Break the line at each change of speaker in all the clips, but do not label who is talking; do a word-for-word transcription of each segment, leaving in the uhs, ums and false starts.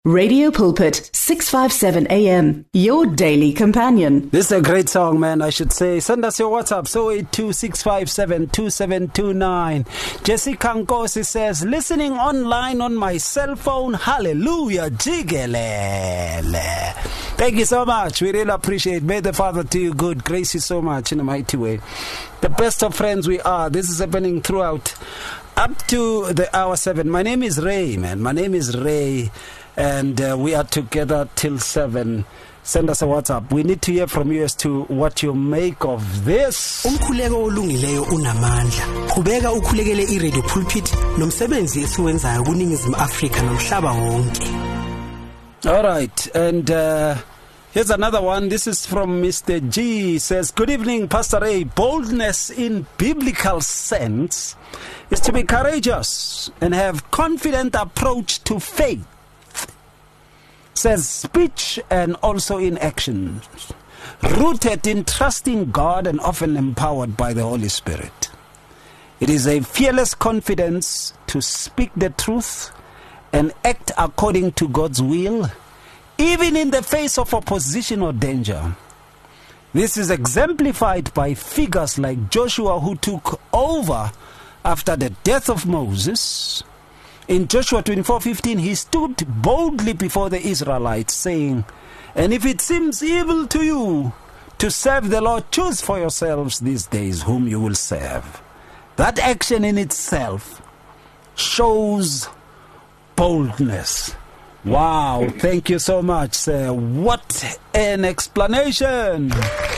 Radio Pulpit, six fifty-seven A M, your daily companion.
This is a great song, man, I should say. Send us your WhatsApp, oh eight two, six five seven, two seven two nine. Jessica Nkosi says, listening online on my cell phone, hallelujah, jigelele. Thank you so much. We really appreciate it. May the Father do you good. Grace you so much in a mighty way. The best of friends we are. This is happening throughout up to the hour seven. My name is Ray, man. My name is Ray. And uh, we are together till seven. Send us a WhatsApp. We need to hear from you as to what you make of this.
Umkhuleko olungileyo unamandla. Qhubeka ukhulekele iRadio Pulpit nomsebenzi esiwenzayo kuningizimu Afrika nomhlaba wonke.
All right, and uh, here's another one. This is from Mister G. Says, good evening, Pastor A. Boldness in biblical sense is to be courageous and have confident approach to faith. Says speech and also in action, rooted in trusting God and often empowered by the Holy Spirit. It is a fearless confidence to speak the truth and act according to God's will, even in the face of opposition or danger. This is exemplified by figures like Joshua, who took over after the death of Moses. In Joshua twenty-four fifteen, he stood boldly before the Israelites, saying, and if it seems evil to you to serve the Lord, choose for yourselves these days whom you will serve. That action in itself shows boldness. Wow, thank you so much, sir. What an explanation.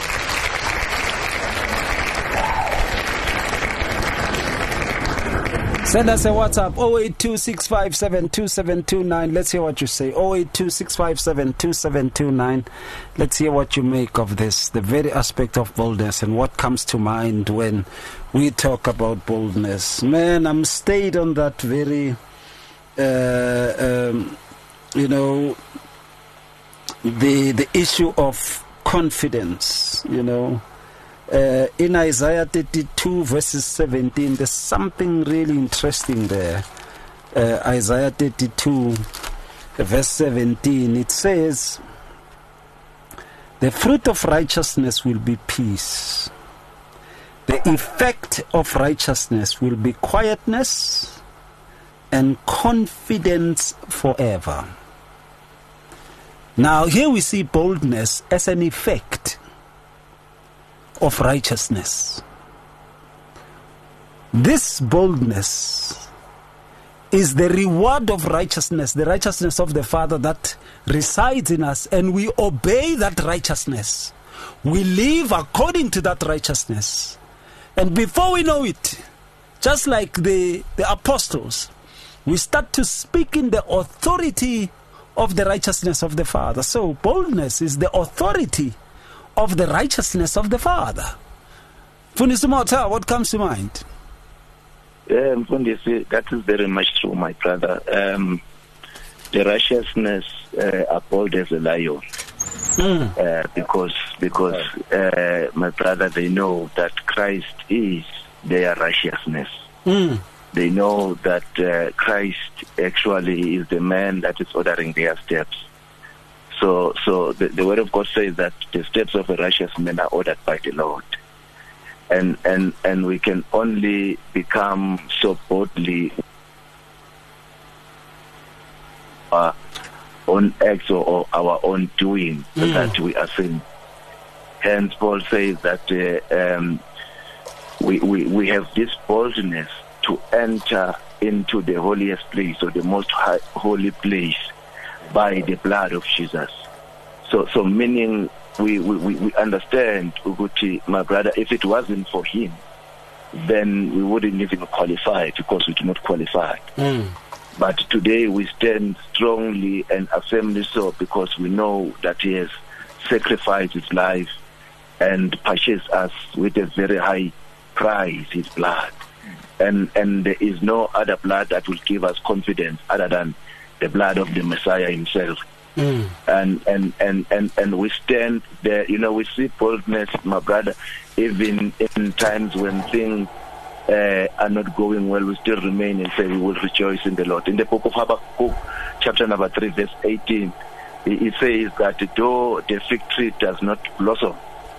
Send us a WhatsApp, oh eight two, six five seven, two seven two nine. Let's hear what you say. oh eight two, six five seven, two seven two nine. Let's hear what you make of this, the very aspect of boldness and what comes to mind when we talk about boldness. Man, I'm stayed on that very, uh, um, you know, the the issue of confidence, you know. Uh, in Isaiah thirty-two verses seventeen, there's something really interesting there. Uh, Isaiah thirty-two verse seventeen, it says, the fruit of righteousness will be peace. The effect of righteousness will be quietness and confidence forever. Now here we see boldness as an effect of righteousness. This boldness is the reward of righteousness, the righteousness of the Father that resides in us, and we obey that righteousness. We live according to that righteousness. And before we know it, just like the, the apostles, we start to speak in the authority of the righteousness of the Father. So boldness is the authority of the righteousness of the Father. Fundisi Mota, what comes to mind?
Yeah, Fundisi, that is very much true, my brother. Um, the righteousness uh, are bold as a lion, mm. uh, because because uh, my brother, they know that Christ is their righteousness. Mm. They know that uh, Christ actually is the man that is ordering their steps. So, so the, the word of God says that the steps of a righteous man are ordered by the Lord, and and and we can only become so boldly our own acts or, or our own doing mm. that we are saying. Hence, Paul says that uh, um, we, we we have this boldness to enter into the holiest place, or the most high, holy place, by the blood of Jesus. So, so meaning we, we, we understand, Uguti, my brother, if it wasn't for him, then we wouldn't even qualify, because we do not qualify. Mm. But today we stand strongly and firmly so, because we know that he has sacrificed his life and purchased us with a very high price, his blood. And, and there is no other blood that will give us confidence other than the blood of the Messiah himself. Mm. And, and, and, and, and we stand there, you know, we see boldness, my brother, even in times when things uh, are not going well, we still remain and say we will rejoice in the Lord. In the book of Habakkuk, chapter number three, verse eighteen, it says that though the fig tree does not blossom,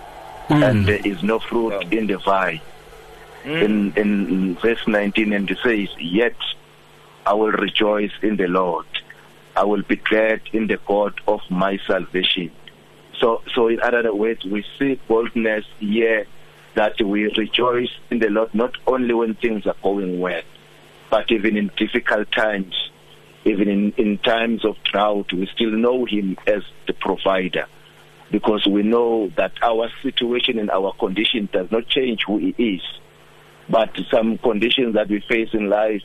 mm. and there is no fruit yeah. in the vine, mm. in, in verse nineteen, and it says, yet I will rejoice in the Lord. I will be glad in the God of my salvation. So, so in other words, we see boldness here that we rejoice in the Lord not only when things are going well, but even in difficult times. Even in, in times of drought, we still know Him as the provider, because we know that our situation and our condition does not change who He is. But some conditions that we face in life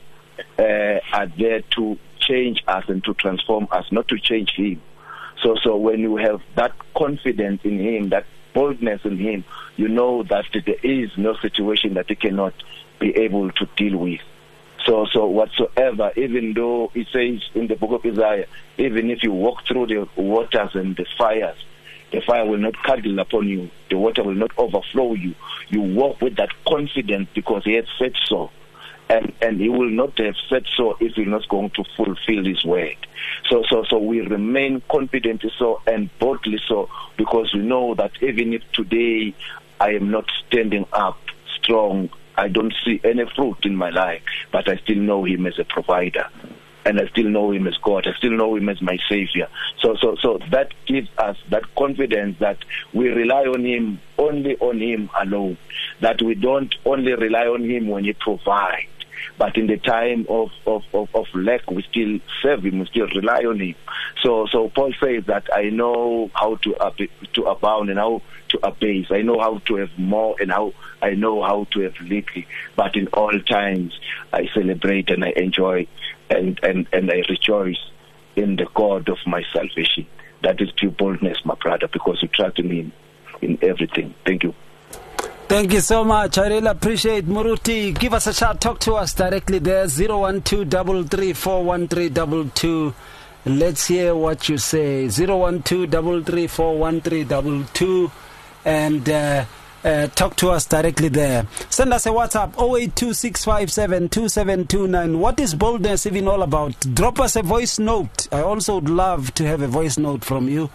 uh, are there to change us and to transform us, not to change Him. So, so when you have that confidence in Him, that boldness in Him, you know that there is no situation that He cannot be able to deal with. So, so whatsoever, even though it says in the book of Isaiah, even if you walk through the waters and the fires, the fire will not curdle upon you, the water will not overflow you. You walk with that confidence because He has said so. And, and He will not have said so if He's not going to fulfill His word. So, so, so we remain confident so and boldly so, because we know that even if today I am not standing up strong, I don't see any fruit in my life, but I still know Him as a provider, and I still know Him as God. I still know Him as my Savior. So, so, so that gives us that confidence that we rely on Him, only on Him alone. That we don't only rely on Him when He provides, but in the time of, of, of, of lack, we still serve Him, we still rely on Him. So, so Paul says that I know how to ab- to abound and how to abase. I know how to have more and how I know how to have little. But in all times, I celebrate and I enjoy and, and, and I rejoice in the God of my salvation. That is true boldness, my brother, because you trust in Him in everything. Thank you.
Thank you so much. I really appreciate Muruti. Give us a shout. Talk to us directly there. zero one two, three three four, one three two two. Let's hear what you say. zero one two, three three four, one three two two. And uh, uh, talk to us directly there. Send us a WhatsApp zero eight two six five seven two seven two nine. What is boldness even all about? Drop us a voice note. I also would love to have a voice note from you.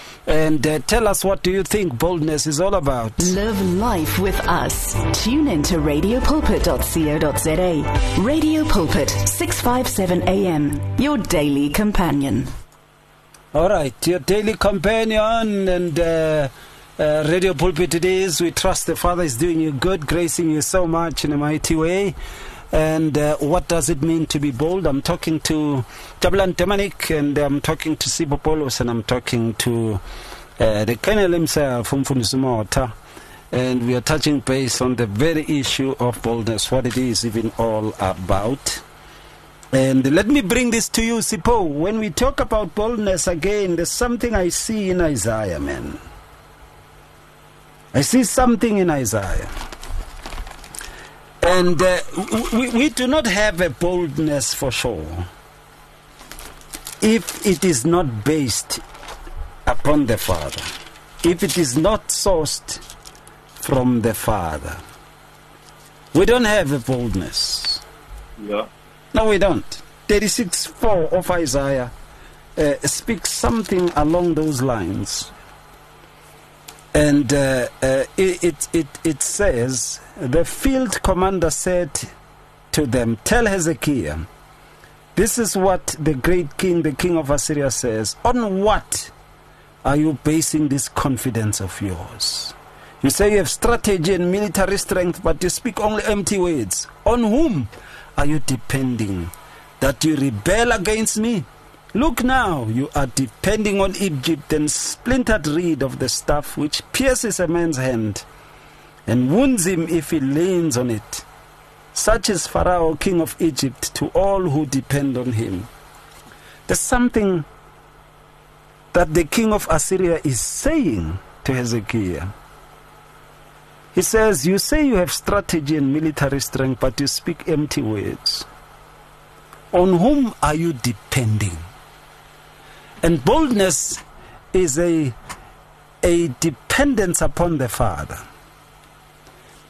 And uh, tell us, what do you think boldness is all about?
Live life with us. Tune in to radio pulpit dot co dot za. Radio Pulpit, six fifty-seven A M, your daily companion.
All right, your daily companion and uh, uh, Radio Pulpit it is. We trust the Father is doing you good, gracing you so much in a mighty way. And uh, what does it mean to be bold? I'm talking to Tablan Temanik, and I'm talking to Sibo Polos, and I'm talking to uh, the Colonel himself, Mfundisi, and we are touching base on the very issue of boldness, what it is even all about. And let me bring this to you, Sipo. When we talk about boldness again, there's something I see in Isaiah, man. I see something in Isaiah. And uh, we, we do not have a boldness for sure if it is not based upon the Father, if it is not sourced from the Father. We don't have a boldness.
Yeah.
No, we don't. thirty-six four of Isaiah uh, speaks something along those lines. And uh, uh, it, it, it, it says, the field commander said to them, tell Hezekiah, this is what the great king, the king of Assyria says. On what are you basing this confidence of yours? You say you have strategy and military strength, but you speak only empty words. On whom are you depending that you rebel against me? Look now, you are depending on Egypt and splintered reed of the staff which pierces a man's hand and wounds him if he leans on it. Such is Pharaoh, king of Egypt, to all who depend on him. There's something that the king of Assyria is saying to Hezekiah. He says, you say you have strategy and military strength, but you speak empty words. On whom are you depending? And boldness is a, a dependence upon the Father.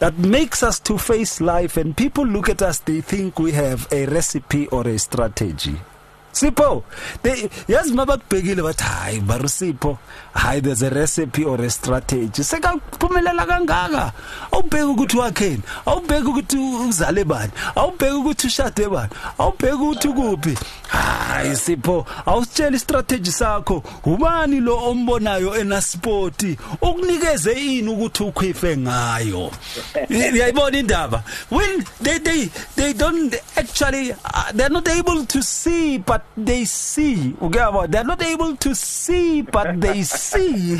that makes us to face life, and people look at us, they think we have a recipe or a strategy. Sipho, they yes mabakubhekile bathi hayi baru Sipho, hayi there's a recipe or a strategy. Sekaphumelela kangaka. Awubheka ukuthi wakheni, awubheka ukuthi uzale bani, awubheka ukuthi ushade bani, awubheka ukuthi kuphi. Hayi Sipho, awusitshela istrategy sakho. Ubani lo ombonayo enasport ukunikeze ini ukuthi ukhwife ngayo. Uyayibona indaba? When they they they don't actually uh, they're not able to see but they see. Okay, they're not able to see but they see.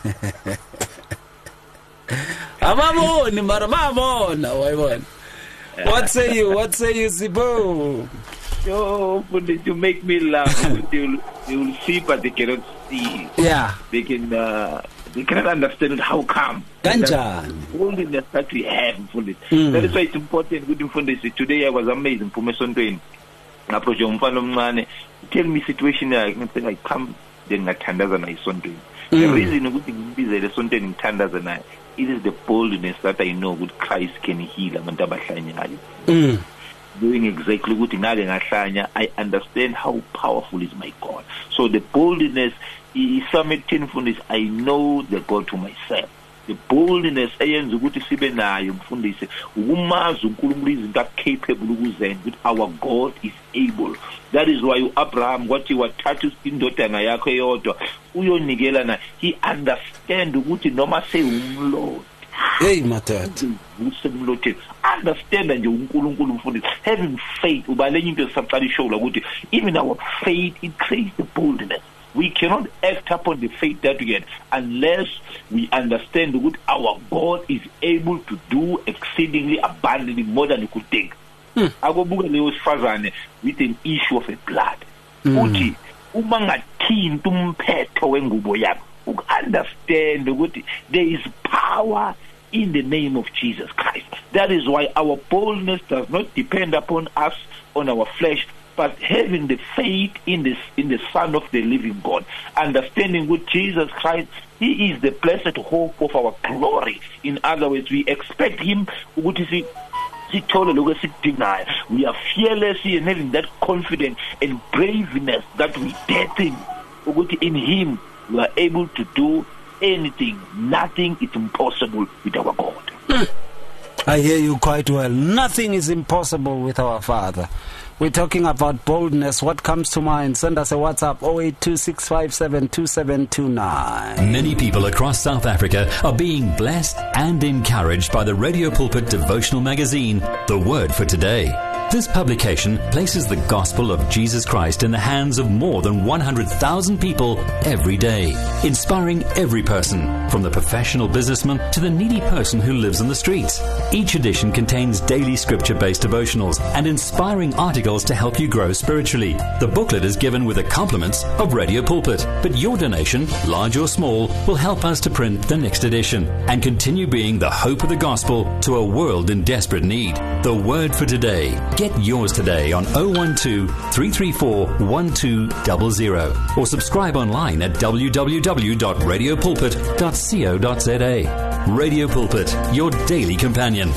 Amaboni marabona wayibona. What say you? What say you, Sipho?
Yo, but to make me laugh, they will, they will see but they cannot see.
Yeah.
They can uh, they cannot understand how come.
Ganjan.
Holiness that we have for it.
Mm.
That is why it's important. Good information. Today I was amazing for my son doing. Approach your mfano tell me situation I I come then ngathandaza na isonto. The reason ukuthi ngibizele esonto ngithandaza na it is the boldness that I know good Christ can heal abantu abahlanyayo. Mm. Doing exactly ukuthi ngake ngahlanya, I understand how powerful is my God. So the boldness is something for this. I know the God to myself. The boldness eyenza ukuthi sibe nayo mfundisi ukumazi uNkulunkulu izinto capable ukuzenza ukuthi our God is able. That is why Abraham wathi wathatha indodana yakhe eyodwa uyonikela na, he understand ukuthi noma seyumlord.
Hey matata.
Understand nje uNkulunkulu mfundisi, having faith ubalenye into esaqala ishow la ukuthi even our faith it creates the boldness. We cannot act upon the faith that we get unless we understand that our God is able to do exceedingly abundantly more than we could think. Agobuka leyo sifazane with an issue of a blood. Uthi uma ngathinta umphetho wengubo yakhe, understand ukuthi there is power in the name of Jesus Christ. That is why our boldness does not depend upon us, on our flesh, but having the faith in this in the Son of the living God, understanding with Jesus Christ, He is the blessed hope of our glory. In other words, we expect Him. What is it? We are fearless and having that confidence and braveness that we get in. In Him, we are able to do anything. Nothing is impossible with our God.
Mm. I hear you quite well. Nothing is impossible with our Father. We're talking about boldness. What comes to mind? Send us a WhatsApp oh eight two six five seven two seven two nine.
Many people across South Africa are being blessed and encouraged by the Radio Pulpit devotional magazine, The Word for Today. This publication places the gospel of Jesus Christ in the hands of more than one hundred thousand people every day, inspiring every person, from the professional businessman to the needy person who lives on the streets. Each edition contains daily scripture-based devotionals and inspiring articles to help you grow spiritually. The booklet is given with the compliments of Radio Pulpit, but your donation, large or small, will help us to print the next edition and continue being the hope of the gospel to a world in desperate need. The Word for Today. Get yours today on oh one two, three three four, one two zero zero or subscribe online at w w w dot radio pulpit dot co dot z a. Radio Pulpit, your daily companion.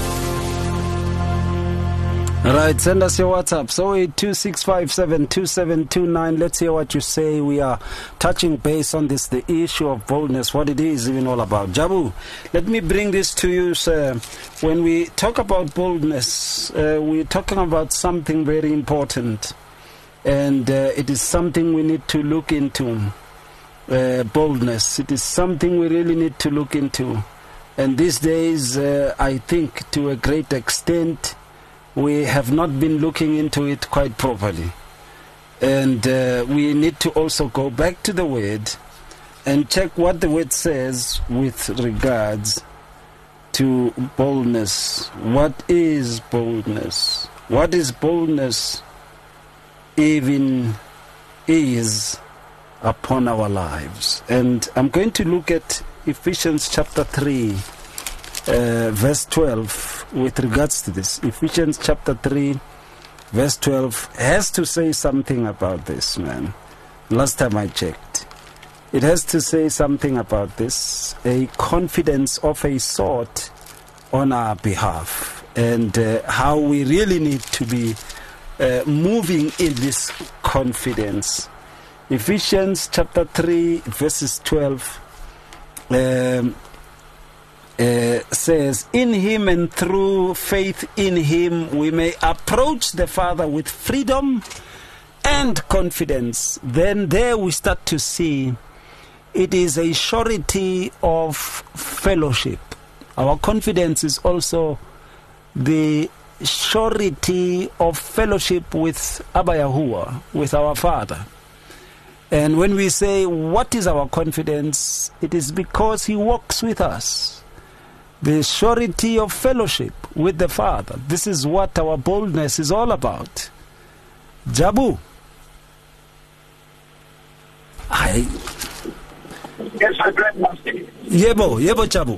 All right, send us your WhatsApp, oh eight two six five seven two seven two nine. Let's hear what you say. We are touching base on this, the issue of boldness, what it is even all about. Jabu, let me bring this to you, sir. When we talk about boldness, uh, we're talking about something very important, and uh, it is something we need to look into. Uh, boldness, it is something we really need to look into. And these days, uh, I think to a great extent, we have not been looking into it quite properly. And uh, we need to also go back to the Word and check what the Word says with regards to boldness. What is boldness? What is boldness even is upon our lives? And I'm going to look at Ephesians chapter three, uh, verse twelve. With regards to this, Ephesians chapter three, verse twelve has to say something about this, man. Last time I checked, it has to say something about this. A confidence of a sort on our behalf, and uh, how we really need to be uh, moving in this confidence. Ephesians chapter three, verses twelve um, uh, says, "In him and through faith in him we may approach the Father with freedom and confidence." Then there we start to see it is a surety of fellowship. Our confidence is also the surety of fellowship with Abba Yahuwah, with our Father. And when we say, what is our confidence? It is because he walks with us. The surety of fellowship with the Father. This is what our boldness is all about. Jabu. I...
Yes, I grandmaster.
Yebo, Yebo Jabu.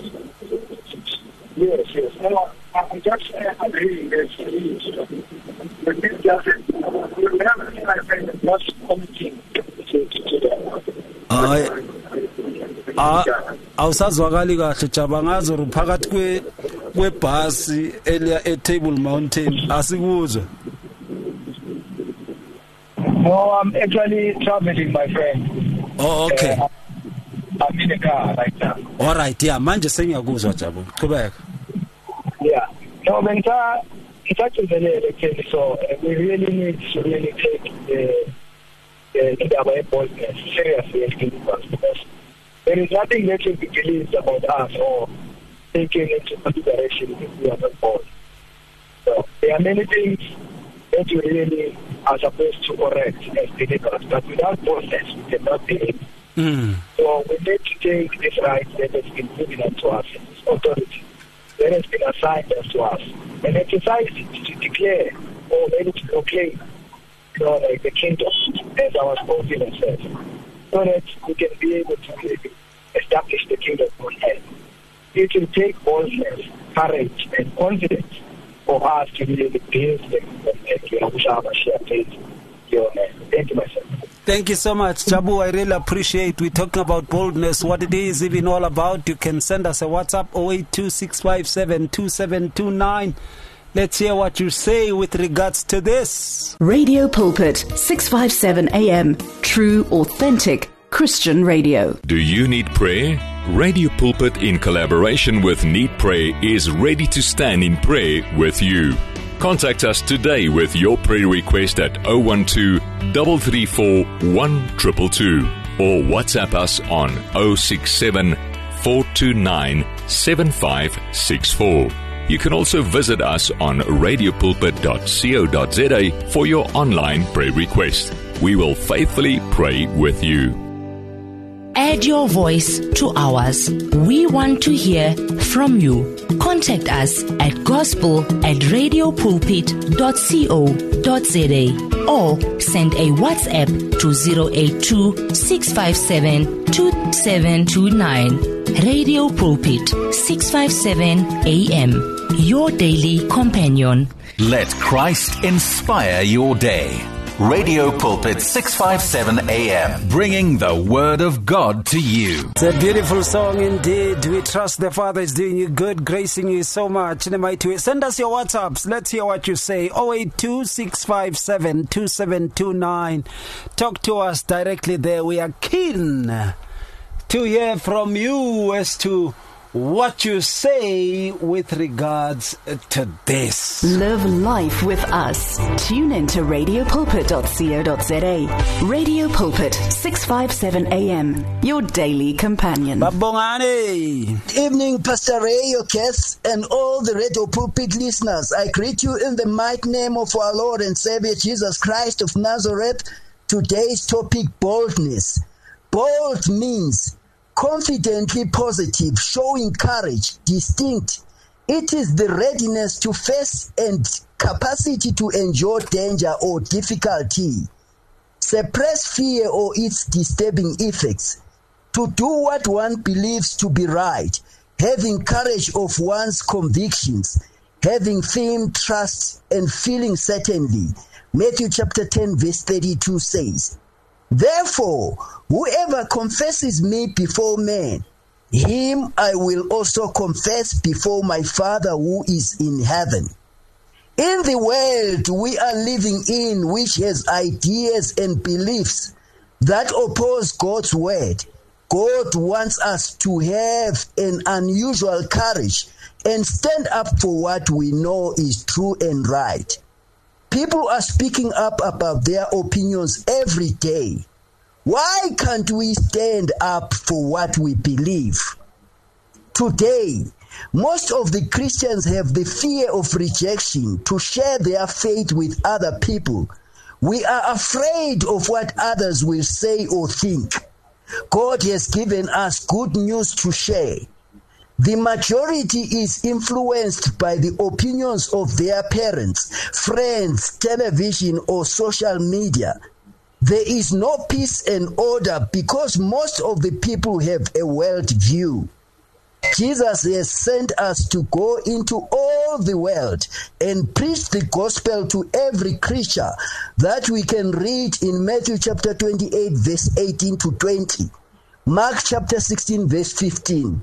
Yes, yes. No, I'm just uh, agreeing that but this doesn't, you never see my friend that's committing to, to them.
Hayi awusazwakali kahle Jaba ngazi uphakathi kwe kwebhasi elia eTable Mountain asikuzwe.
No, I'm actually traveling, my friend.
Oh, okay.
Uh, I'm in a car right now.
All right, yeah, manje sengiyakuzwa Jabu. Qhubeka.
Yeah. No, Benta, it's actually so uh, we really need to really take the the our boldness seriously and because there is nothing that can be believed about us or taken into consideration if we are not bold. So there are many things that we really are supposed to correct as believers, but without boldness we cannot believe.
Mm.
So we need to take this right that has been given unto us, this authority that has been assigned to us, and exercise it to declare or maybe to proclaim, you know, like the kingdom, as our spokesman says, so that we can be able to really establish the kingdom on earth. It will take boldness, courage, and confidence for us to really build the kingdom and you know, thank you, myself.
Thank you so much, Jabu. I really appreciate. We're talking about boldness, what it is even all about. You can send us a WhatsApp zero eight two six five seven two seven two nine. Let's hear what you say with regards to this.
Radio Pulpit, six fifty-seven A M. True, authentic Christian radio.
Do you need prayer? Radio Pulpit, in collaboration with Need Prayer, is ready to stand in prayer with you. Contact us today with your prayer request at zero one two, three three four, one two two two or WhatsApp us on zero six seven, four two nine, seven five six four. You can also visit us on radio pulpit dot co dot za for your online prayer request. We will faithfully pray with you.
Add your voice to ours. We want to hear from you. Contact us at gospel at radio pulpit dot co dot za or send a WhatsApp to zero eight two, six five seven, two seven two nine. Radio Pulpit, six fifty-seven A M. Your daily companion.
Let Christ inspire your day. Radio Pulpit, six fifty-seven A M, bringing the Word of God to you.
It's a beautiful song indeed. We trust the Father is doing you good, gracing you so much in the mighty way. Send us your WhatsApps. Let's hear what you say. zero eight two, six five seven, two seven two nine. Talk to us directly there. We are keen to hear from you as to what you say with regards to this.
Live life with us. Tune in to radio pulpit dot co dot za. Radio Pulpit, six fifty-seven A M. Your daily companion.
Babongane.
Evening, Pastor Ray, your guests, and all the Radio Pulpit listeners. I greet you in the mighty name of our Lord and Savior Jesus Christ of Nazareth. Today's topic, boldness. Bold means confidently positive, showing courage, distinct. It is the readiness to face and capacity to endure danger or difficulty, suppress fear or its disturbing effects, to do what one believes to be right, having courage of one's convictions, having firm trust and feeling certainly. Matthew chapter ten verse thirty-two says, "Therefore, whoever confesses me before men, him I will also confess before my Father who is in heaven. In the world we are living in, which has ideas and beliefs that oppose God's word, God wants us to have an unusual courage and stand up for what we know is true and right. People are speaking up about their opinions every day. Why can't we stand up for what we believe? Today, most of the Christians have the fear of rejection to share their faith with other people. We are afraid of what others will say or think. God has given us good news to share. The majority is influenced by the opinions of their parents, friends, television, or social media. There is no peace and order because most of the people have a world view. Jesus has sent us to go into all the world and preach the gospel to every creature, that we can read in Matthew chapter twenty-eight, verse eighteen to twenty, Mark chapter sixteen, verse fifteen.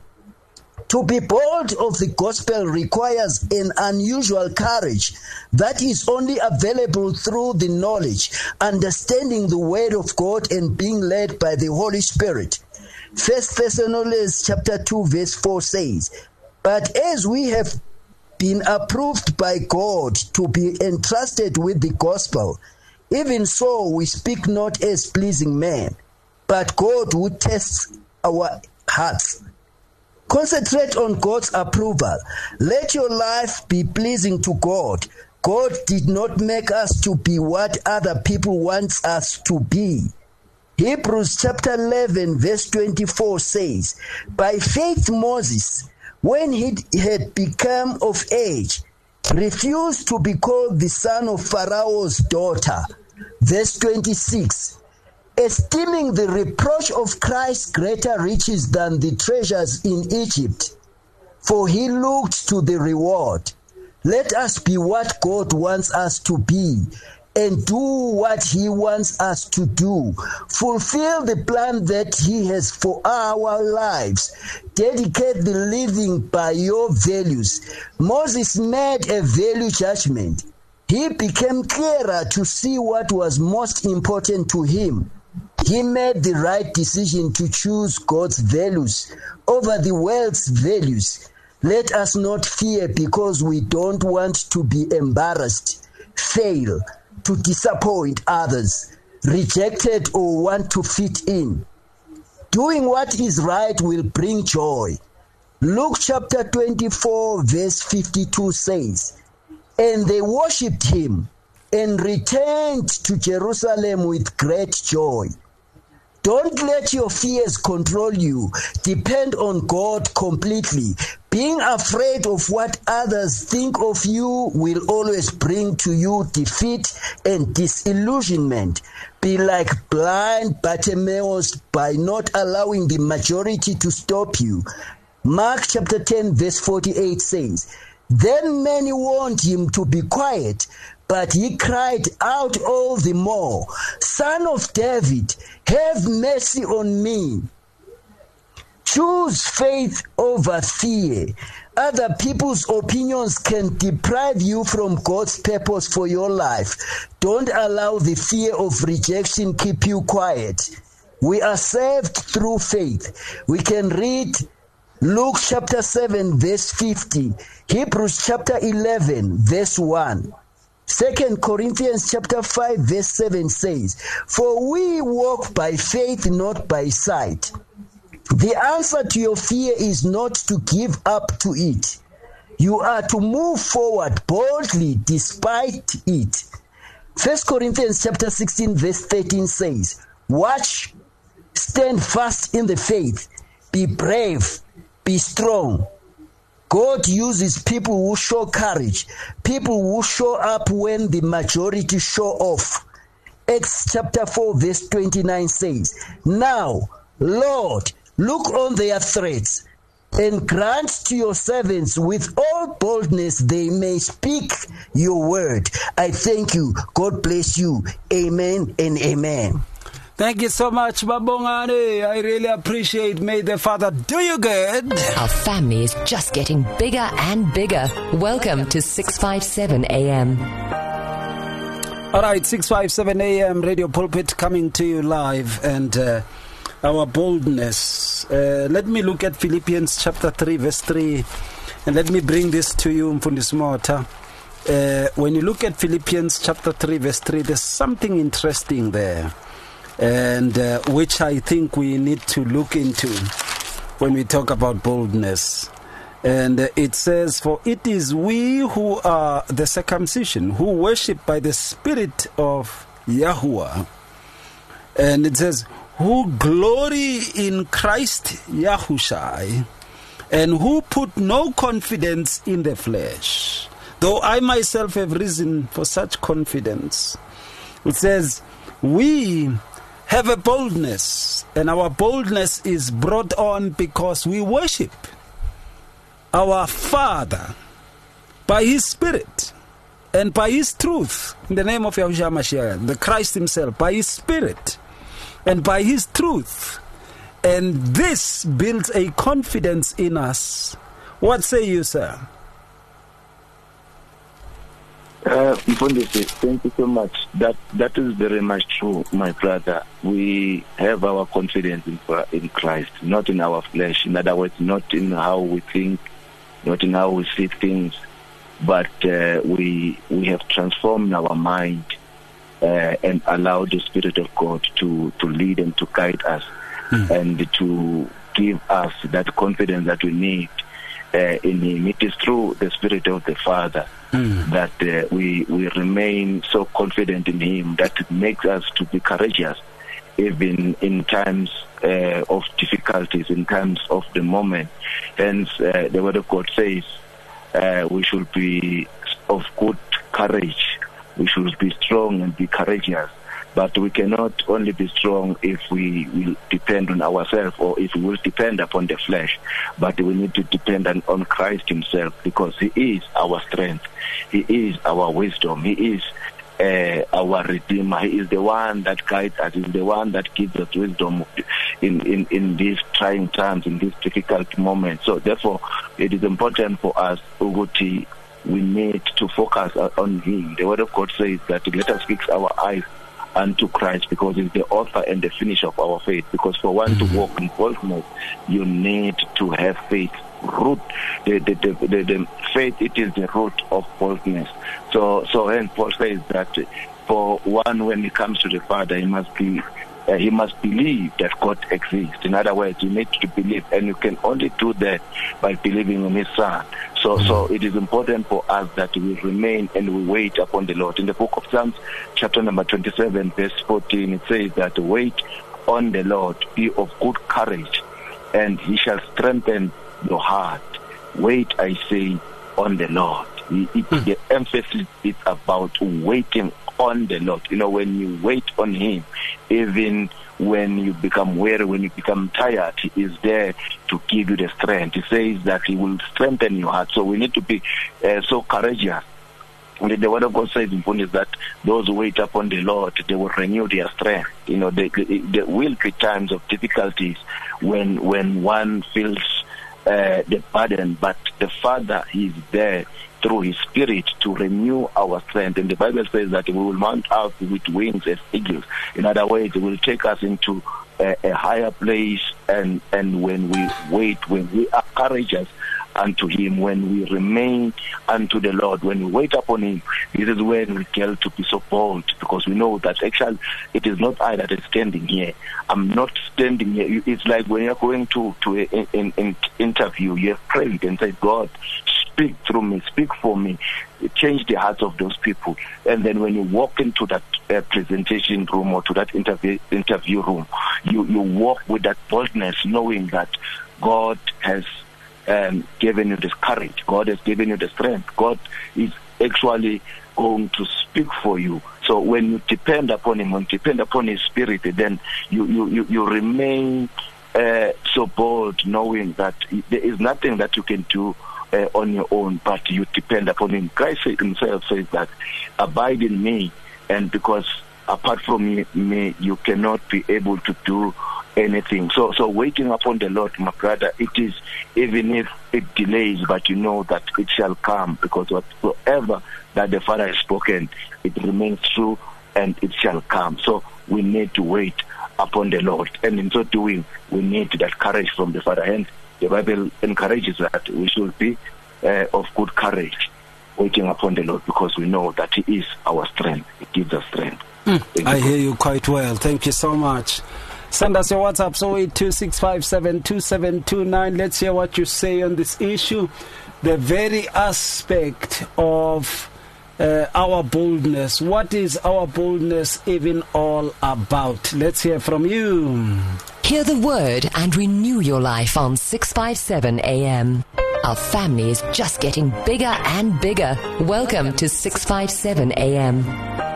To be bold of the gospel requires an unusual courage that is only available through the knowledge, understanding the word of God, and being led by the Holy Spirit. First Thessalonians chapter two, verse four says, "But as we have been approved by God to be entrusted with the gospel, even so we speak not as pleasing men, but God who tests our hearts." Concentrate on God's approval. Let your life be pleasing to God. God did not make us to be what other people want us to be. Hebrews chapter eleven, verse twenty-four says, "By faith Moses, when he had become of age, refused to be called the son of Pharaoh's daughter." Verse twenty-six, "Esteeming the reproach of Christ greater riches than the treasures in Egypt, for he looked to the reward." Let us be what God wants us to be and do what he wants us to do. Fulfill the plan that he has for our lives. Dedicate the living by your values. Moses made a value judgment. He became clearer to see what was most important to him. He made the right decision to choose God's values over the world's values. Let us not fear because we don't want to be embarrassed, fail, to disappoint others, rejected, or want to fit in. Doing what is right will bring joy. Luke chapter twenty-four, verse fifty-two says, "And they worshipped him and returned to Jerusalem with great joy." Don't let your fears control you. Depend on God completely. Being afraid of what others think of you will always bring to you defeat and disillusionment. Be like blind Bartimaeus by not allowing the majority to stop you. Mark chapter ten, verse forty-eight says, "Then many warned him to be quiet, but he cried out all the more, 'Son of David, have mercy on me.'" Choose faith over fear. Other people's opinions can deprive you from God's purpose for your life. Don't allow the fear of rejection keep you quiet. We are saved through faith. We can read Luke chapter seven, verse fifty, Hebrews chapter eleven, verse one. Second Corinthians chapter five, verse seven says, "For we walk by faith, not by sight." The answer to your fear is not to give up to it. You are to move forward boldly despite it. First Corinthians chapter sixteen, verse thirteen says, "Watch, stand fast in the faith, be brave, be strong." God uses people who show courage, people who show up when the majority show off. Acts chapter four, verse twenty-nine says, "Now, Lord, look on their threats and grant to your servants with all boldness they may speak your word." I thank you. God bless you. Amen and amen.
Thank you so much, Babongane. I really appreciate. May the Father do you good.
Our family is just getting bigger and bigger. Welcome to six fifty-seven A M.
All right, six fifty-seven A M, Radio Pulpit coming to you live. And uh, our boldness. Uh, let me look at Philippians chapter three, verse three. And let me bring this to you, Mfundisi Mota. Uh, when you look at Philippians chapter three, verse three, there's something interesting there. And uh, which I think we need to look into when we talk about boldness. And uh, it says, for it is we who are the circumcision, who worship by the Spirit of Yahuwah. And it says, who glory in Christ Yahushai, and who put no confidence in the flesh. Though I myself have risen for such confidence. It says, we have a boldness, and our boldness is brought on because we worship our Father by His Spirit and by His truth, in the name of Yahushua Mashiach, the Christ Himself, by His Spirit and by His truth. And this builds a confidence in us. What say you, sir?
Uh, thank you so much. That that is very much true, my brother. We have our confidence in in Christ, not in our flesh. In other words, not in how we think, not in how we see things, but uh, we we have transformed our mind uh, and allowed the Spirit of God to to lead and to guide us, mm. and to give us that confidence that we need uh, in Him. It is through the Spirit of the Father. Mm. that uh, we we remain so confident in Him that it makes us to be courageous, even in times uh, of difficulties, in times of the moment. Hence, uh, the Word of God says uh, we should be of good courage. We should be strong and be courageous. But we cannot only be strong if we will depend on ourselves or if we will depend upon the flesh. But we need to depend on, on Christ Himself, because He is our strength. He is our wisdom. He is uh, our Redeemer. He is the one that guides us. He is the one that gives us wisdom in, in, in these trying times, in these difficult moments. So therefore, it is important for us, Uguti, we need to focus on Him. The Word of God says that let us fix our eyes unto Christ, because He's the author and the finisher of our faith. Because for one mm-hmm. to walk in boldness, you need to have faith. Root the the, the the the faith. It is the root of boldness. So so and Paul says that for one, when it comes to the Father, he must be uh, he must believe that God exists. In other words, you need to believe, and you can only do that by believing in His Son. So, so it is important for us that we remain and we wait upon the Lord. In the book of Psalms, chapter number twenty-seven, verse fourteen, it says that wait on the Lord, be of good courage, and He shall strengthen your heart. Wait, I say, on the Lord. It, it, mm. The emphasis is about waiting on the Lord. You know, when you wait on Him, even when you become weary, when you become tired, He is there to give you the strength. He says that He will strengthen your heart. So we need to be uh, so courageous. And the Word of God says in point is that those who wait upon the Lord, they will renew their strength. You know, there, there will be times of difficulties when when one feels uh, the burden, but the Father is there through His Spirit to renew our strength. And the Bible says that we will mount out with wings as eagles. In other words, it will take us into a, a higher place. And, and when we wait, when we are courageous unto Him, when we remain unto the Lord, when we wait upon Him, this is when we get to be so bold, because we know that actually it is not I that is standing here. I'm not standing here. It's like when you're going to, to an interview, you have prayed and said, God, speak through me, speak for me, change the hearts of those people. And then when you walk into that uh, presentation room or to that interview interview room, you, you walk with that boldness, knowing that God has um, given you this courage. God has given you the strength. God is actually going to speak for you. So when you depend upon Him, when you depend upon His Spirit, then you, you, you, you remain uh, so bold, knowing that there is nothing that you can do Uh, on your own, but you depend upon Him. Christ Himself says that, abide in me, and because apart from me, me, you cannot be able to do anything. So, so waiting upon the Lord, my brother, it is, even if it delays, but you know that it shall come, because whatsoever that the Father has spoken, it remains true and it shall come. So we need to wait upon the Lord, and in so doing, we need that courage from the Father. And the Bible encourages that we should be uh, of good courage, waiting upon the Lord, because we know that He is our strength. He gives us strength.
Mm. I hear you quite well. Thank you so much. Send us your WhatsApp, oh eight two six five seven two seven two nine. Let's hear what you say on this issue. The very aspect of uh, our boldness. What is our boldness even all about? Let's hear from you.
Hear the word and renew your life on six fifty-seven A M. Our family is just getting bigger and bigger. Welcome to six fifty-seven A M.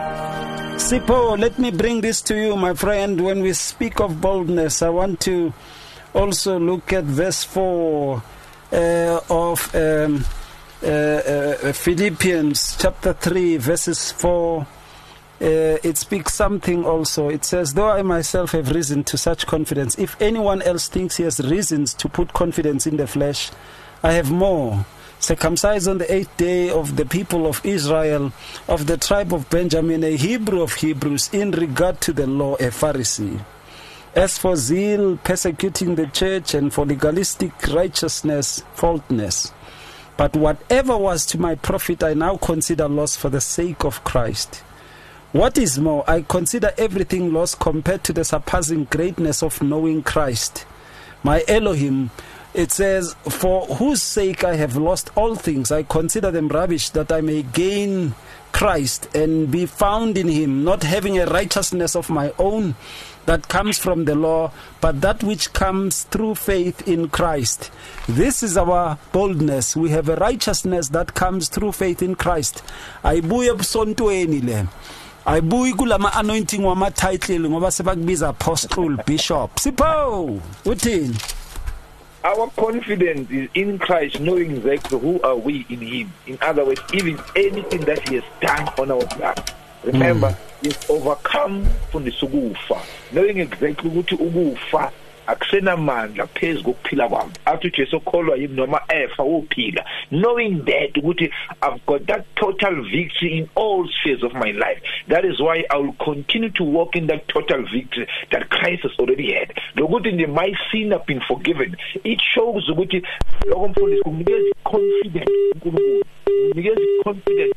Sipho, let me bring this to you, my friend. When we speak of boldness, I want to also look at verse four uh, of um, uh, uh, Philippians chapter three, verses four. Uh, it speaks something also. It says, though I myself have risen to such confidence, if anyone else thinks he has reasons to put confidence in the flesh, I have more. Circumcised on the eighth day, of the people of Israel, of the tribe of Benjamin, a Hebrew of Hebrews, in regard to the law, a Pharisee. As for zeal, persecuting the church, and for legalistic righteousness, faultless. But whatever was to my profit, I now consider loss for the sake of Christ. What is more, I consider everything lost compared to the surpassing greatness of knowing Christ, my Elohim. It says, for whose sake I have lost all things, I consider them rubbish, that I may gain Christ and be found in Him, not having a righteousness of my own that comes from the law, but that which comes through faith in Christ. This is our boldness. We have a righteousness that comes through faith in Christ. Ayibuye ebusontweni le. Ayibuyi kulama anointing wama title ngoba sebakubiza apostle, bishop. Sipho, uthini?
Our confidence is in Christ, knowing exactly who are we in Him. In other words, even anything that He has done on our behalf. Remember, mm. He's overcome from the sugufa, knowing exactly what ugufa. Akusena mandla phezu kokuphila kwami athi Jesu kholwa yimi noma efa uphila, knowing that ukuthi I've got that total victory in all spheres of my life. That is why I will continue to walk in that total victory that Christ has already had. Lokuthi my sin have been forgiven. It shows ukuthi lokho mfundisi kunikeza confidence uNkulunkulu, kunikeza confidence.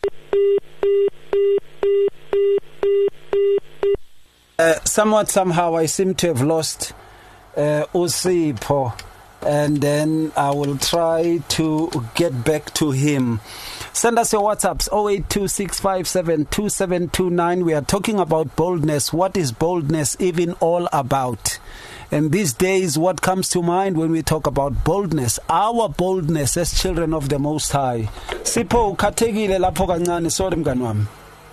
Uh, somewhat somehow I seem to have lost Uh, Usipho, and then I will try to get back to him. Send us your WhatsApps, oh eight two six five seven two seven two nine. We are talking about boldness. What is boldness even all about? And these days, what comes to mind when we talk about boldness? Our boldness as children of the Most High. Sipho, kathekile lapho kancane, sorry mngani wami.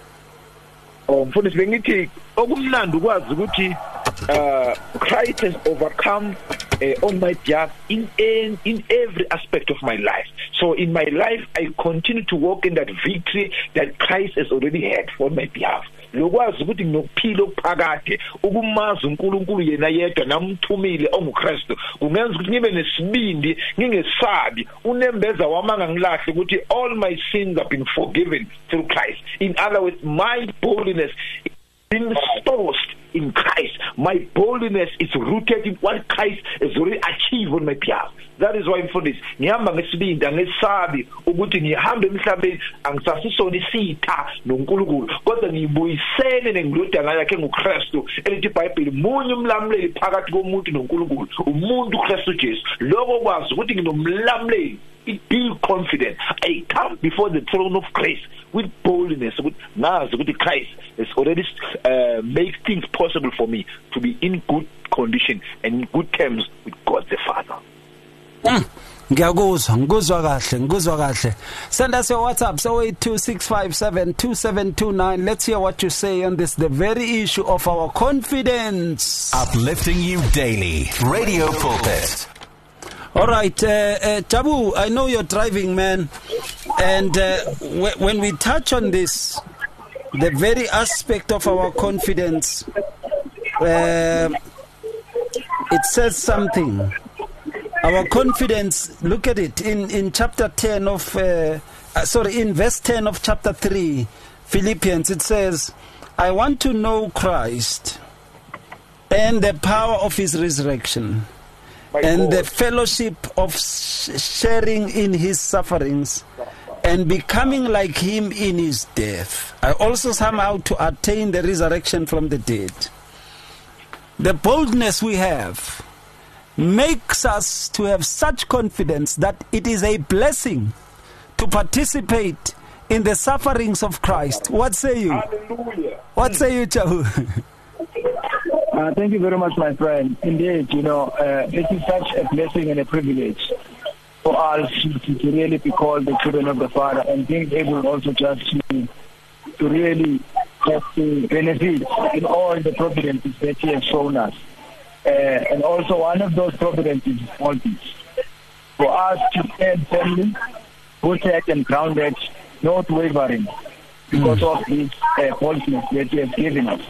Oh, mfundisi bengithi okumnandi ukwazi ukuthi uh, Christ has overcome uh, on my behalf in, in in every aspect of my life. So in my life, I continue to walk in that victory that Christ has already had on my behalf. Lokwazi ukuthi nginokuphila okuphakade ukumazi uNkulunkulu yena yedwa namthumile onguKristu kungenza ukuthi ngibe nesibindi ngingesabi unembeza wamanga ngilahle ukuthi all my sins have been forgiven through Christ. In other words, my boldness is sourced in Christ. My boldness is rooted in what Christ has already achieved on my behalf. That is why for this ngihamba ngesibindi angesabi ukuthi ngihamba emhlabeni angisasisona isitha noNkulunkulu kodwa ngibuyisene nengilodana yakhe nguKristu elithi iBhayibheli munye umlamleli phakathi komuntu noNkulunkulu umuntu uKristu Jesu. Lokho kwazi ukuthi nginomlamleli. Be confident. I come before the throne of grace with boldness. With nazi ukuthi Christ has already uh, made things possible for me to be in good condition and in good terms with God the Father.
Mm. Ngiyakuzwa, ngikuzwa kahle, ngikuzwa kahle. Send us your WhatsApp, oh eight two six five seven two seven two nine. Let's hear what you say on this, the very issue of our confidence.
Uplifting you daily. Radio Pulpit.
All right, uh, uh, Jabu, I know you're driving, man. And uh, w- when we touch on this, the very aspect of our confidence, uh, it says something. Our confidence, look at it, in, in chapter ten of, uh, uh, sorry, in verse ten of chapter three, Philippians, it says, I want to know Christ and the power of his resurrection and the fellowship of sharing in his sufferings and becoming like him in his death. I also somehow to attain the resurrection from the dead. The boldness we have makes us to have such confidence that it is a blessing to participate in the sufferings of Christ. What say you?
Hallelujah.
What say you, Chahu?
Uh, thank you very much, my friend. Indeed, you know, uh, it is such a blessing and a privilege for us to, to really be called the children of the Father, and being able also just to, to really just to benefit in all the providences that He has shown us. Uh, and also one of those providences is boldness. For us to stand firmly, rooted and grounded, not wavering, because mm. of His uh, boldness that He has given us.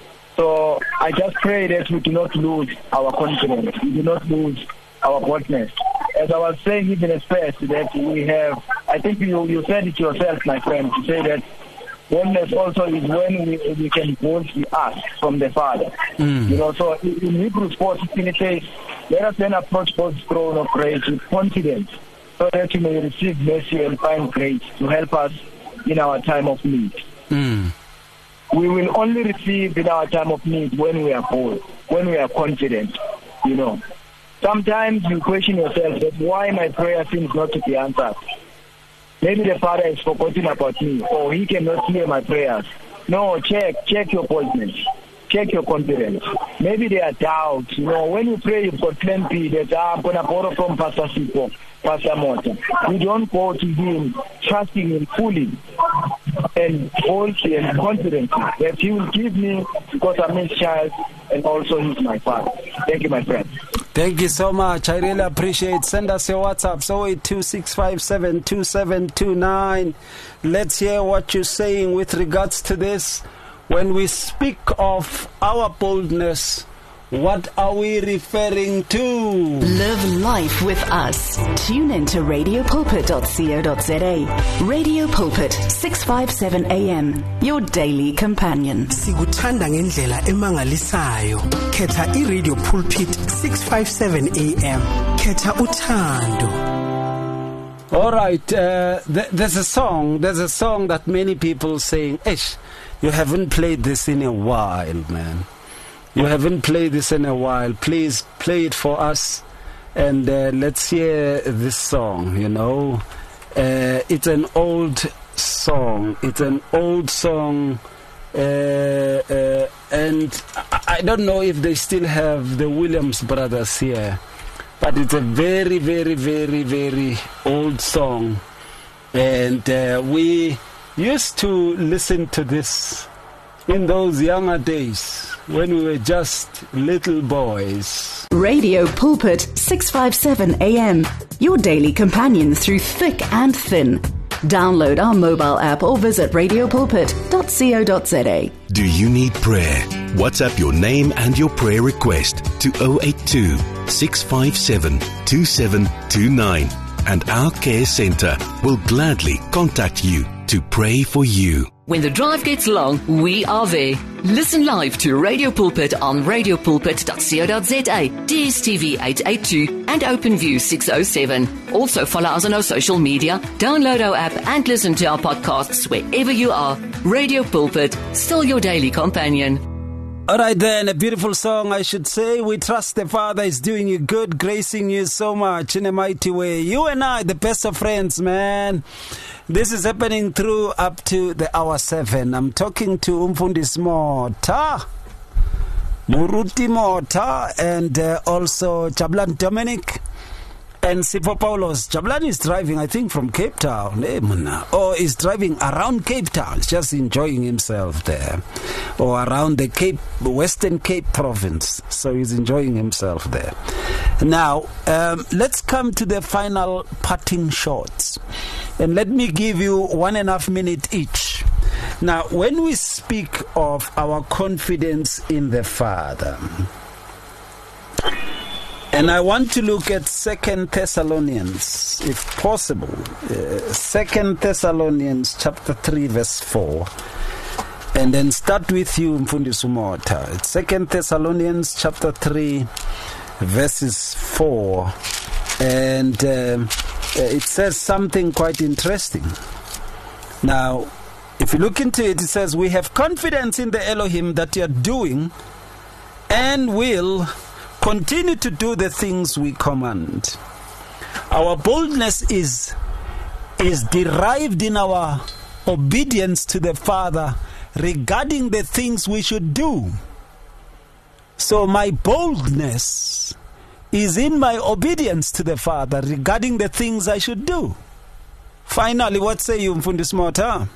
So I just pray that we do not lose our confidence, we do not lose our boldness. As I was saying even a space that we have, I think you, you said it yourself, my friend, to say that boldness also is when we, we can boldly ask from the Father. Mm. You know, so in Hebrews four sixteen it says, let us then approach God's throne of grace with confidence, so that you may receive mercy and find grace to help us in our time of need.
Mm.
We will only receive in our time of need when we are bold, when we are confident, you know. Sometimes you question yourself that why my prayer seems not to be answered. Maybe the Father has forgotten about me, or He cannot hear my prayers. No, check, check your boldness. Check your confidence. Maybe there are doubts. You know, when you pray, you've got plenty that ah, I'm going to borrow from Pastor Sipo, Pastor Mota. You don't go to Him trusting Him fully and boldly and confidently that He will give me because I'm His child and also He's my Father. Thank you, my friend.
Thank you so much. I really appreciate it. Send us your WhatsApp, zero eight two six five seven two seven two nine. Let's hear what you're saying with regards to this. When we speak of our boldness, what are we referring to?
Live life with us. Tune in to radio pulpit dot co dot za. Radio Pulpit, six fifty-seven A M, your daily companion.
Sikuthanda ngendlela emangalisayo. Khetha iRadio Pulpit six fifty-seven A M. Khetha uthando.
All right, uh, th- there's a song, there's a song that many people saying, "Ish, you haven't played this in a while, man. You haven't played this in a while. Please play it for us, and uh, let's hear this song, you know. Uh, it's an old song. It's an old song, uh, uh, and I-, I don't know if they still have the Williams brothers here, but it's a very, very, very, very old song. And uh, we used to listen to this in those younger days when we were just little boys.
Radio Pulpit, six fifty-seven A M, your daily companion through thick and thin. Download our mobile app or visit radio pulpit dot co dot za.
Do you need prayer? WhatsApp your name and your prayer request to zero eight two six five seven two seven two nine, and our care centre will gladly contact you to pray for you.
When the drive gets long, we are there. Listen live to Radio Pulpit on radio pulpit dot co dot za, D S T V eight eighty-two and OpenView six oh seven. Also follow us on our social media, download our app and listen to our podcasts wherever you are. Radio Pulpit, still your daily companion.
All right then, a beautiful song, I should say. We trust the Father is doing you good, gracing you so much in a mighty way. You and I, the best of friends, man. This is happening through up to the hour seven. I'm talking to Umfundisi Mota, Muruti Mota, and uh, also Jabulani Dominic and Sipho Paulos. Jabulani is driving, I think, from Cape Town, eh, or is driving around Cape Town, just enjoying himself there, or around the Cape, Western Cape province. So he's enjoying himself there. Now, um, let's come to the final parting shots. And let me give you one and a half minute each. Now, when we speak of our confidence in the Father, and I want to look at Second Thessalonians, if possible, uh, Second Thessalonians chapter three, verse four, and then start with you, Mfundisi Umotha. It's Second Thessalonians chapter three, verses four, and um, it says something quite interesting. Now, if you look into it, it says, we have confidence in the Elohim that you are doing and will continue to do the things we command. Our boldness is, is derived in our obedience to the Father regarding the things we should do. So my boldness is in my obedience to the Father regarding the things I should do. Finally, what say you, Mfundisi Umotha?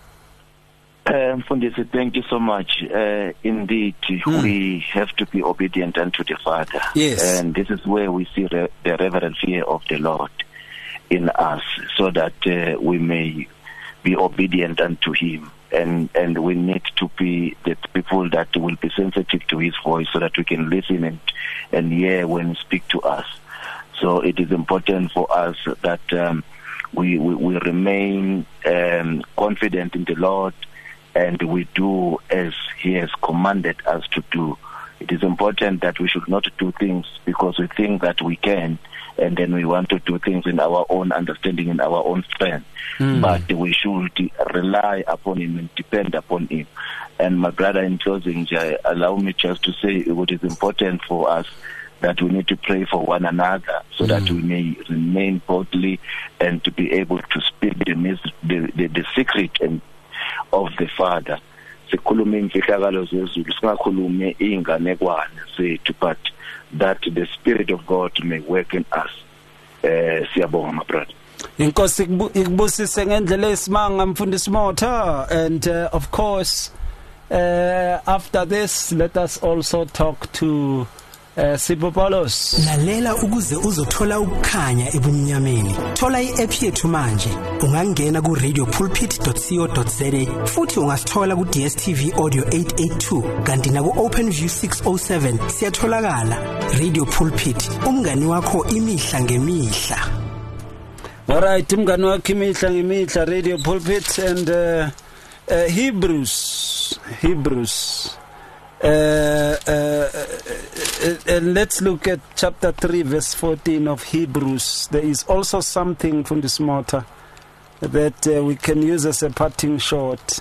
Um, Mfundisi, thank you so much. Uh, indeed, mm. we have to be obedient unto the Father.
Yes.
And this is where we see re- the reverent fear of the Lord in us, so that uh, we may be obedient unto Him. And, and we need to be the people that will be sensitive to His voice, so that we can listen and, and hear when He speaks to us. So it is important for us that um, we, we, we remain um, confident in the Lord, and we do as He has commanded us to do. It is important that we should not do things because we think that we can, and then we want to do things in our own understanding, in our own strength. Mm. But we should rely upon Him and depend upon Him. And my brother, in closing, allow me just to say what is important for us, that we need to pray for one another, so mm. that we may remain boldly and to be able to speak the, the, the, the secret and of the Father. Sikhulume imfihlakalo zezulu, singakhulume inganekwane zethu, but that the Spirit of God may work in us. Eh siyabonga, my brother.
Inkosi ikubusise ngendlela esimanga, Mfundisi Umotha. And uh, of course, uh, after this, let us also talk to Uh, Sipho Paulos.
Lalela ukuze uzothola ukukhanya ebumnyameni. Thola i-app yethu manje. Ungangena ku radio pulpit dot co dot za futhi ungasithola ku D S T V Audio eight eighty-two kanti na ku OpenView six oh seven siyatholakala. Radio Pulpit, umngani wakho imihla ngemihla.
Alright, umngani wakho imihla ngemihla, Radio Pulpit. And uh, uh, Hebrews Hebrews Uh, uh, uh, and let's look at chapter three, verse fourteen of Hebrews. There is also something from this matter that uh, we can use as a parting shot,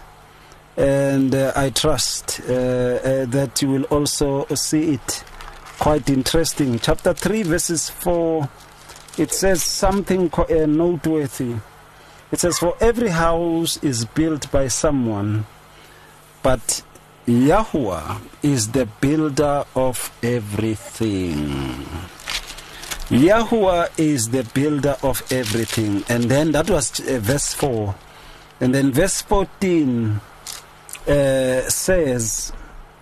and uh, I trust uh, uh, that you will also see it quite interesting. Chapter three, verses four, it says something co- uh, noteworthy. It says, for every house is built by someone, but Yahuwah is the builder of everything. Yahuwah is the builder of everything. And then that was uh, verse four. And then verse fourteen uh, says,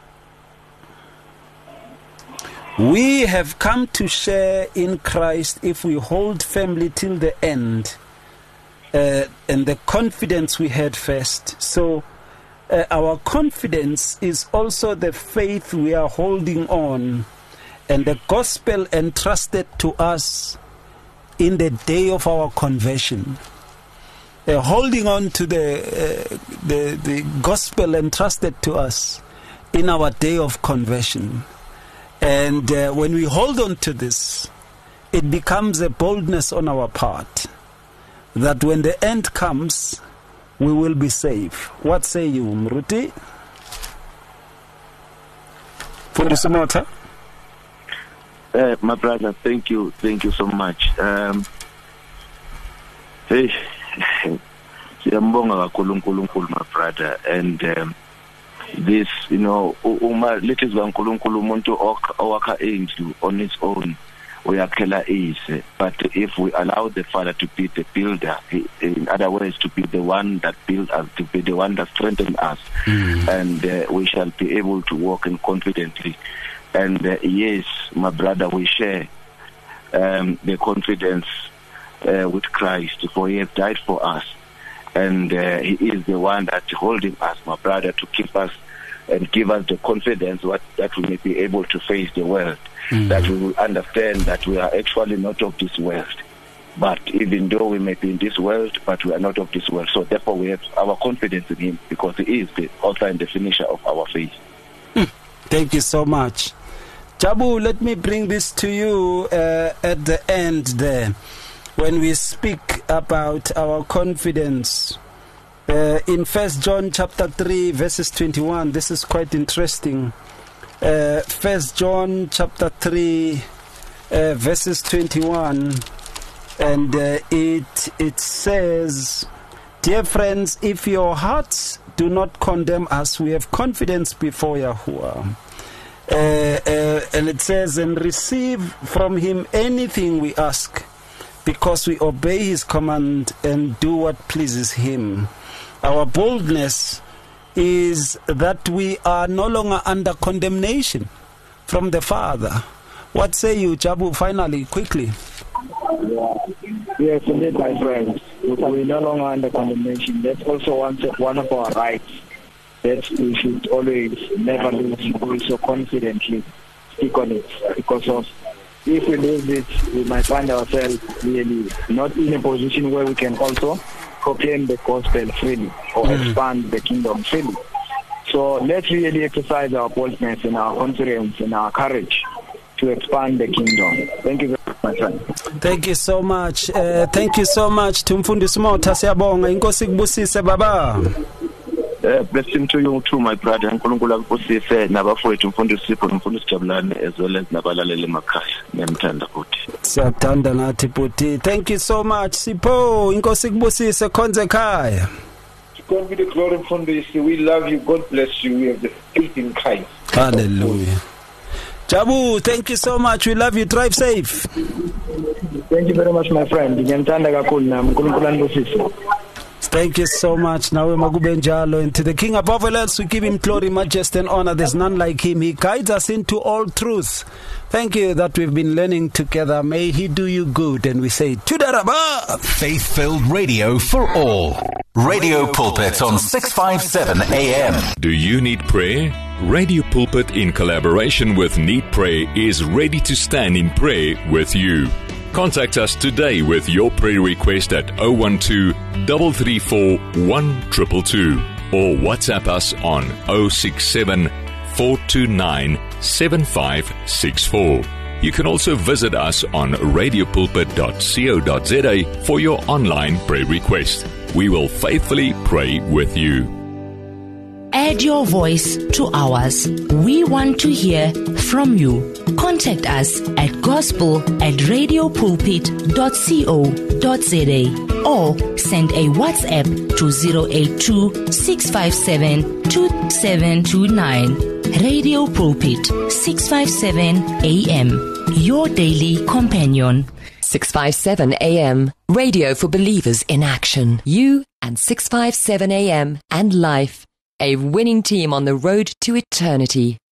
we have come to share in Christ if we hold firmly till the end, uh, and the confidence we had first. So Uh, our confidence is also the faith we are holding on, and the gospel entrusted to us in the day of our conversion. Uh, holding on to the, uh, the the gospel entrusted to us in our day of conversion. And uh, when we hold on to this, it becomes a boldness on our part that when the end comes, we will be safe. What say you, Mruti? Mfundisi Umotha?
Uh, my brother, thank you, thank you so much. Um, hey, siyambonga kakhulu uNkulunkulu, my brother, and um, this, you know, uma lithi uNkulunkulu umuntu owakha indlu on its own, uyakhela ise. But if we allow the Father to be the builder, in other words, to be the one that builds us, to be the one that strengthens us, mm. and uh, we shall be able to walk in confidently. And uh, yes, my brother, we share um, the confidence uh, with Christ, for He has died for us. and uh, He is the one that's holding us, my brother, to keep us and give us the confidence what, that we may be able to face the world, mm. that we will understand that we are actually not of this world. But even though we may be in this world, but we are not of this world. So therefore we have our confidence in Him, because He is the author and the finisher of our faith.
Mm. Thank you so much. Jabu, let me bring this to you uh, at the end there. When we speak about our confidence, uh, in First John chapter three, verses twenty-one, this is quite interesting. Uh, First John chapter three, uh, verses twenty-one, and uh, it it says, "Dear friends, if your hearts do not condemn us, we have confidence before Yahuwah." Uh, uh, and it says, "And receive from Him anything we ask, because we obey His command and do what pleases Him." Our boldness is that we are no longer under condemnation from the Father. What say you, Jabu, finally, quickly?
Yeah. Yes, indeed, my friends. We're no longer under condemnation. That's also one, one of our rights that we should always never lose, also confidently stick on it, because of if we lose it, we might find ourselves really not in a position where we can also proclaim the gospel freely or mm. expand the kingdom freely. So let's really exercise our boldness and our confidence and our courage to expand the kingdom. Thank you very much, my friend.
Thank you so much. Uh, thank you so much. Tumfundisi Motha siyabonga. Inkosi kubusise baba.
Uh, blessing to you too, my brother. uNkulunkulu akubusise nabafowethu umfundisi Sipho nomfundisi Jabulane, as well as nabalaleli emakhaya. Ngiyamthanda futhi.
Siyathanda nathi futhi. Thank you so much, Sipho. Inkosi kubusise khonze ekhaya.
God be the glory, mfundisi. We love you. God bless you. We have the faith in Christ.
Hallelujah. Jabu, thank you so much. We love you. Drive safe.
Thank you very much, my friend. Ngiyamthanda kakhulu nami. uNkulunkulu anibusise.
Thank you so much. Now Magubenjalo, and to the King above all else, we give Him glory, majesty, and honor. There's none like Him. He guides us into all truth. Thank you that we've been learning together. May He do you good. And we say, Tudaraba!
Faith-filled radio for all. Radio Pulpit on six fifty-seven A M.
Do you need prayer? Radio Pulpit, in collaboration with Need Pray, is ready to stand in prayer with you. Contact us today with your prayer request at zero one two, three three four, one two two two or WhatsApp us on zero six seven, four two nine, seven five six four. You can also visit us on radio pulpit dot co dot za for your online prayer request. We will faithfully pray with you.
Add your voice to ours. We want to hear from you. Contact us at gospel at radio pulpit dot co dot za or send a WhatsApp to zero eight two, six five seven, two seven two nine. Radio Pulpit, six fifty-seven A M. Your daily companion.
six fifty-seven A M. Radio for believers in action. You and six fifty-seven A M and life. A winning team on the road to eternity.